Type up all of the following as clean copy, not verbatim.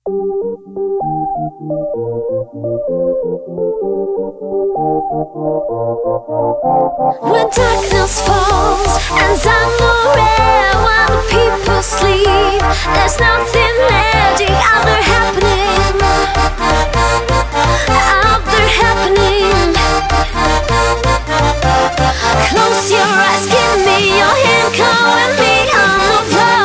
When darkness falls and unaware, when the people sleep, there's nothing magic out there happening. Out there happening. Close your eyes, give me your hand, come with me on the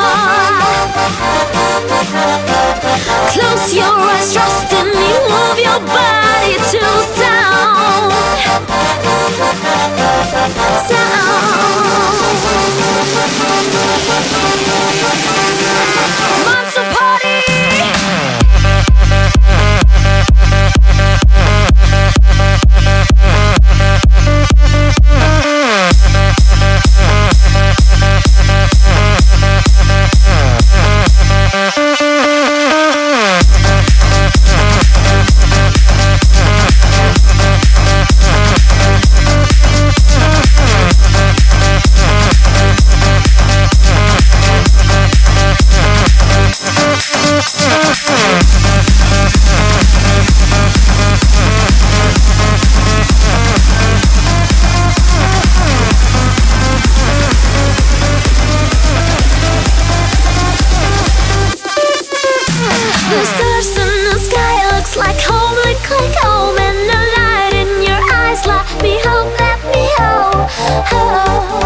floor. Close your eyes, trust in me, move your body to the sound. Monster party. The stars in the sky looks like home, look like home, and the light in your eyes let me home, let me home. Oh.